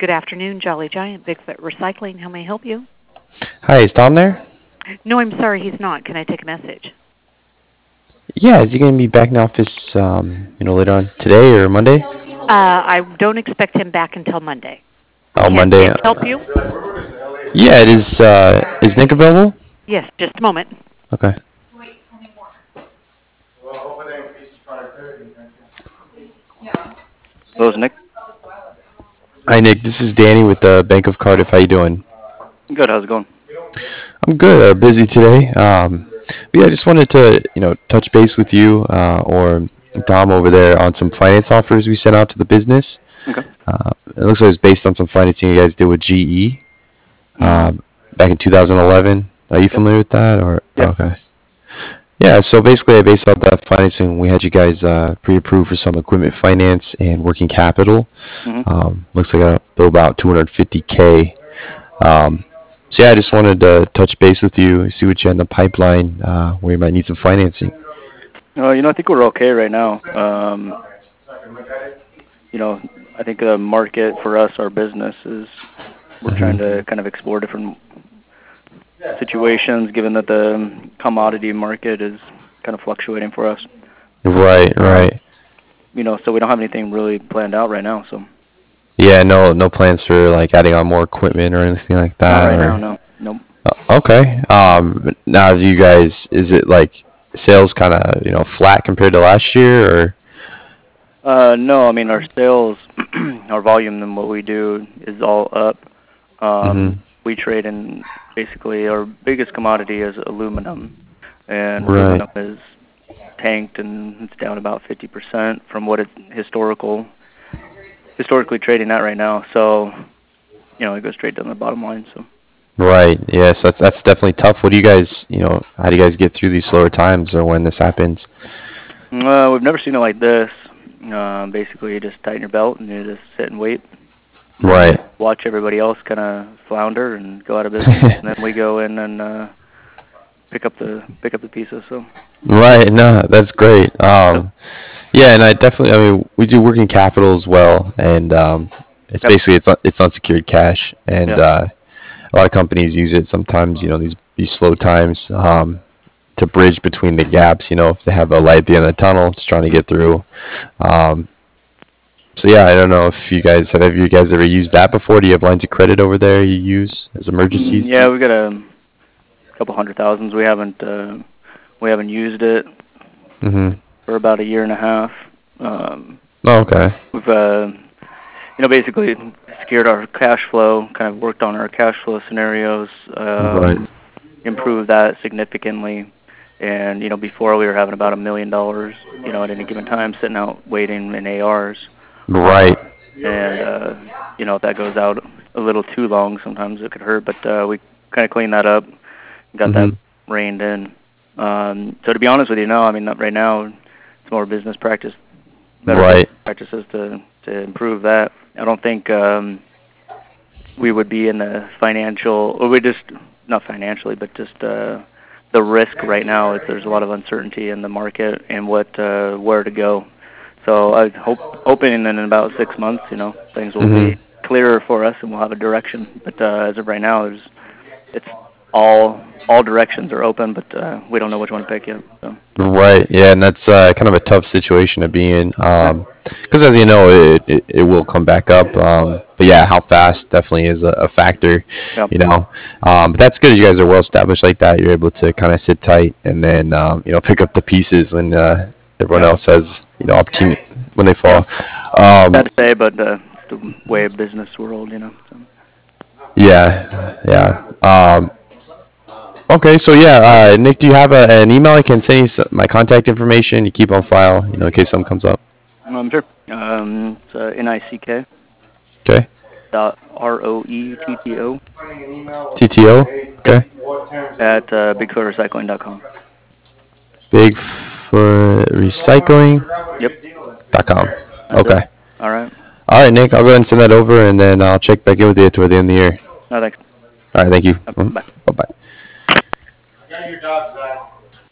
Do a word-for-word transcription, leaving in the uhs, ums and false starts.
Good afternoon, Jolly Giant, Bigfoot Recycling. How may I help you? Hi, is Tom there? No, I'm sorry, he's not. Can I take a message? Yeah, is he going to be back in the office, um, you know, later on today or Monday? Uh, I don't expect him back until Monday. Oh, Can Monday. Nick help you? Yeah, it is. Uh, is Nick available? Yes, just a moment. Okay. Hello, Nick. Hi, Nick. This is Danny with the Bank of Cardiff. How you doing? Good. How's it going? I'm good. Uh, busy today. Um, but yeah, I just wanted to, you know, touch base with you uh, or Dom over there on some finance offers we sent out to the business. Okay. Uh, it looks like it's based on some financing you guys did with G E Mm-hmm. um, back in two thousand eleven. Are you Yep. familiar with that? Or Yeah. okay. Yeah, so basically, based off that financing, we had you guys uh, pre-approved for some equipment finance and working capital. Mm-hmm. Um, looks like a bill about two hundred fifty k. Um, so yeah, I just wanted to touch base with you, see what you had in the pipeline, uh, where you might need some financing. Uh, you know, I think we're okay right now. Um, you know, I think the market for us, our business, is we're trying hmm to kind of explore different situations, given that the commodity market is kind of fluctuating for us. Right, Um, right. you know, so we don't have anything really planned out right now. So Yeah, no, no plans for like adding on more equipment or anything like not that, right now. or No. Nope. uh, okay. Um, now, have you guys? Is it like sales kind of you know flat compared to last year, or? Uh, no. I mean, our sales, our volume, and what we do is all up. Um, hmm we trade in basically our biggest commodity is aluminum, and Right. aluminum is tanked and it's down about fifty percent from what it's historical historically trading at right now. So you know it goes straight down the bottom line. So Right. Yes, that's that's definitely tough. What do you guys, you know, how do you guys get through these slower times or when this happens? uh, we've never seen it like this. Uh, basically, you just tighten your belt and you just sit and wait and Right. watch everybody else kind of flounder and go out of business, and then we go in and uh, pick up the pick up the pieces. So Right. No, that's great. yep, Um, yeah, and I definitely, I mean, we do working capital as well, and um, it's yep, basically it's un- it's unsecured cash, and yeah. uh, a lot of companies use it sometimes. You know, these these slow times um, to bridge between the gaps. You know, if they have a light at the end of the tunnel, just trying to get through. Um, So yeah, I don't know if you guys have, have you guys ever used that before? Do you have lines of credit over there you use as Mm, emergencies? yeah, we got a couple hundred thousands. We haven't uh, we haven't used it Mm-hmm. for about a year and a half. Um, Oh, okay. we've uh, you know basically secured our cash flow, kind of worked on our cash flow scenarios, Right. um, improved that significantly. And you know before we were having about a million dollars, you know, at any given time sitting out waiting in A Rs. Uh, Right. and uh, you know if that goes out a little too long, sometimes it could hurt. But uh, we kind of cleaned that up, got that Mm-hmm. reined in. Um, so to be honest with you, no, I mean not right now. It's more business practice, better business Right. practices to to improve that. I don't think um, we would be in the financial, or we just not financially, but just uh, the risk right now is there's a lot of uncertainty in the market and what uh, where to go. So I hope hoping in about six months, you know, things will be Mm-hmm. clearer for us and we'll have a direction. But uh, as of right now, there's it's all all directions are open, but uh, we don't know which one to pick yet. So Right. Yeah, and that's uh, kind of a tough situation to be in. yeah, Um, because as you know, it, it it will come back up. Um, but yeah, how fast definitely is a, a factor. yeah, You know. Um, but that's good. You guys are well established like that. You're able to kind of sit tight and then um, you know pick up the pieces when uh, everyone yeah, else has you know opportunity when they yeah. fall. Um, Sad to say, but uh, it's the way of business world, you know. So. yeah. Yeah. Um, Okay, so yeah, uh, Nick, do you have a, an email I can send you some, my contact information? You keep on file, you know, in case something comes up. I'm sure. Um, it's uh, N I C K Okay, dot R O E T T O T T O. Yep. Okay, At uh, bigfoot recycling dot com. Bigfoot Recycling Yep. dot com. That's it. Okay. All right. All right, Nick, I'll go ahead and send that over, and then I'll check back in with you toward the end of the year. No, thanks. All right, thank you. Okay, bye. Bye bye.